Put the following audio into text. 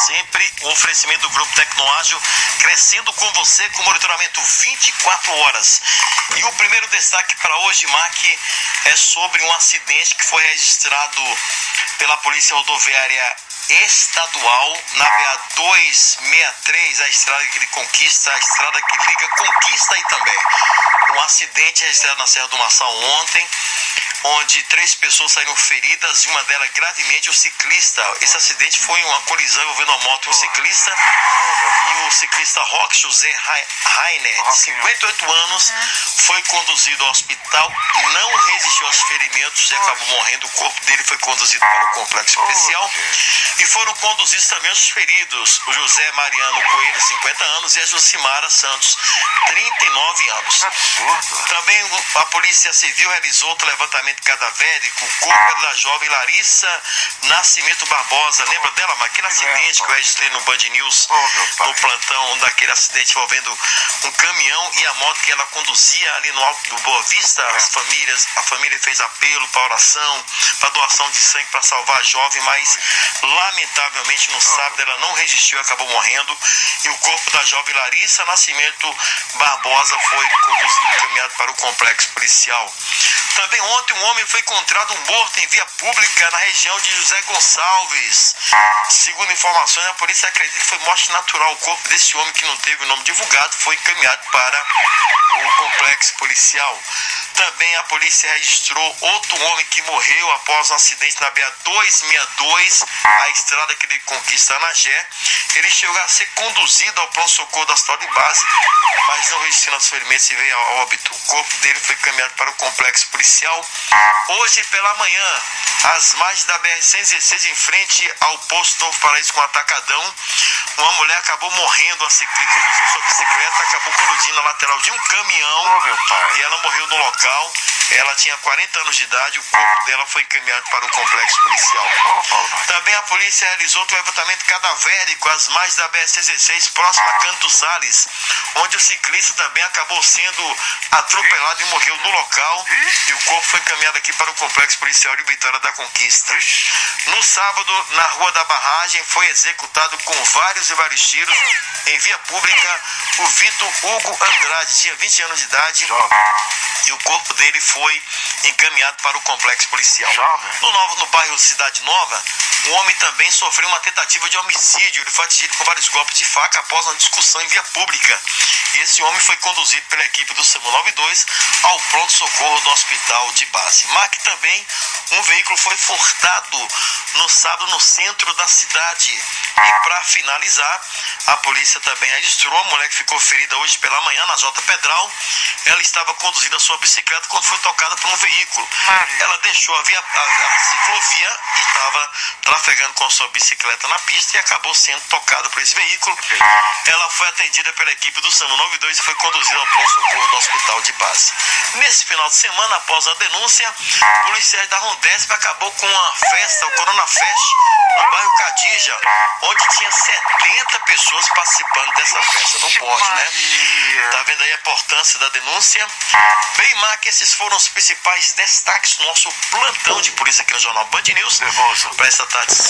sempre, um oferecimento do Grupo Tecnoágil, crescendo com você com monitoramento 24 horas. E o primeiro destaque para hoje, Mac, é sobre um acidente que foi registrado pela Polícia Rodoviária Estadual na BA-263, a estrada que Conquista, a estrada que liga Conquista e também. Um acidente registrado na Serra do Marçal ontem, onde 3 pessoas saíram feridas e uma delas gravemente o ciclista. Esse acidente foi uma colisão envolvendo uma moto e um ciclista. E o ciclista Roque José Rainer, de 58 anos, foi conduzido ao hospital e não resistiu aos ferimentos e acabou morrendo. O corpo dele foi conduzido para o complexo policial. E foram conduzidos também os feridos, o José Mariano Coelho, 50 anos, e a Jucimara Santos, 39 anos. Também a Polícia Civil realizou outro levantamento cadavérico. O corpo era da jovem Larissa Nascimento Barbosa. Lembra dela, mas aquele acidente que eu registrei no Band News, no plantão daquele acidente envolvendo um caminhão e a moto que ela conduzia ali no Alto do Boa Vista. A família fez apelo para oração, para doação de sangue para salvar a jovem, mas lamentavelmente no sábado ela não resistiu e acabou morrendo. E o corpo da jovem Larissa Nascimento Barbosa foi conduzido e encaminhado para o complexo policial. Também ontem um homem foi encontrado morto em via pública na região de José Gonçalves. Segundo informações, a polícia acredita que foi morte natural. O corpo desse homem, que não teve o nome divulgado, foi encaminhado para o complexo policial. Também a polícia registrou outro homem que morreu após um acidente na BA-262, a estrada que ele Conquista Anagé. Ele chegou a ser conduzido ao pronto-socorro da Hospital de Base, mas não resistiu aos ferimentos e veio a óbito. O corpo dele foi encaminhado para o complexo policial. Hoje pela manhã, às margens da BR-116, em frente ao posto Novo Paraíso com Atacadão, uma mulher acabou morrendo, conduzindo sua bicicleta, acabou colidindo na lateral de um caminhão e ela morreu no local. Ela tinha 40 anos de idade, o corpo dela foi encaminhado para o complexo policial. Também a polícia realizou outro levantamento cadavérico às margens da BR-116, próximo a Cândido Salles, onde o ciclista também acabou sendo atropelado e morreu no local, e o corpo foi encaminhado aqui para o complexo policial de Vitória da Conquista. No sábado, na Rua da Barragem, foi executado com vários e vários tiros em via pública o Vitor Hugo Andrade, tinha 20 anos de idade, e o corpo dele foi encaminhado para o complexo policial. No bairro Cidade Nova, um homem também sofreu uma tentativa de homicídio. Ele foi atingido com vários golpes de faca após uma discussão em via pública. E esse homem foi conduzido pela equipe do SAMU 92 ao pronto-socorro do hospital de base. Mac, também um veículo foi furtado no sábado no centro da cidade. E para finalizar, a polícia também registrou a mulher que ficou ferida hoje pela manhã na J. Pedral. Ela estava conduzindo a sua bicicleta quando foi tocada por um veículo. Ela deixou a ciclovia e estava trafegando com a sua bicicleta na pista e acabou sendo tocada por esse veículo. Ela foi atendida pela equipe do SAMU 92 e foi conduzida ao pronto-socorro do hospital de base. Nesse final de semana, após a denúncia, policiais da Rondesp acabou com uma festa, o Corona Fest, no bairro Cadija, onde tinha 70 pessoas participando dessa festa. Não pode, né? Tá vendo aí a importância da denúncia? Bem, Mac, esses foram os principais destaques do nosso plantão de polícia aqui no Jornal Band News para esta tarde.